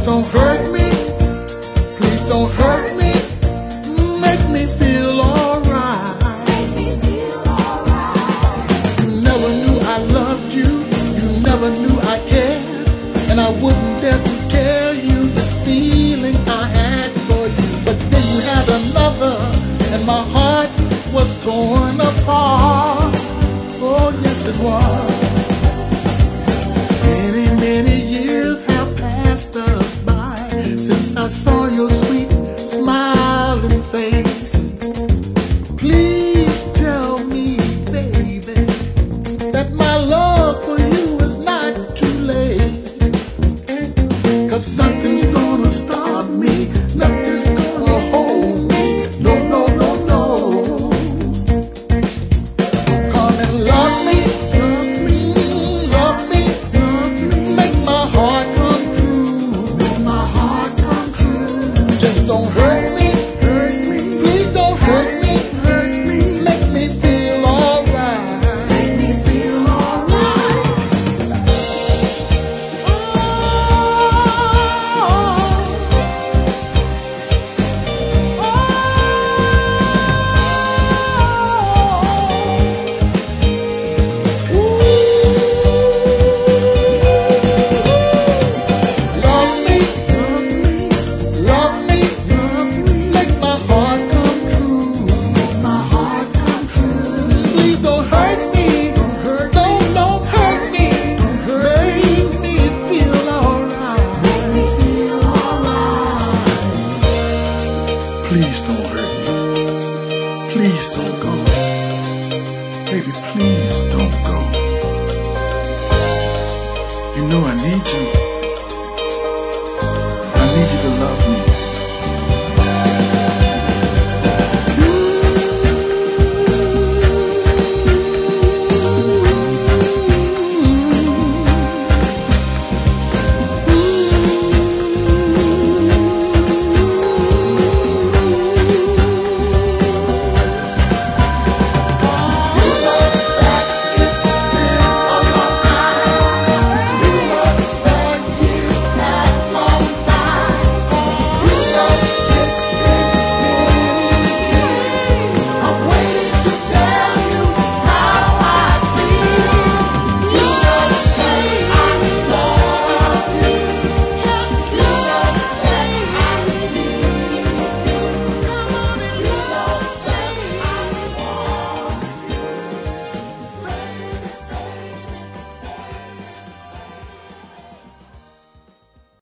don't hurt me, please don't hurt me. Make me feel alright. You never knew I loved you, you never knew I cared, and I wouldn't dare to tell you the feeling I had for you. But then you had another, and my heart was torn apart. Oh yes it was. Many, many years have passed us by since I saw your sweet smiling face. Please tell me, baby, that my love for you is not too late. 'Cause nothing's gonna stop me, nothing's gonna hold me. No, no, no, no. So come and love me, love me, love me, love me. Make my heart come true, make my heart come true. Just don't hurt me, hurt me. Please don't hurt me, hurt me. Make me feel alright, make me feel alright. Love me, love me, love me, love me. Make my heart come true, make my heart come true. Please don't hurt me, don't hurt me, don't hurt me, don't hurt me. Make me feel alright, make me feel alright. Please don't hurt me, please don't go, baby. Please don't go. You know I need you. I need you to love me.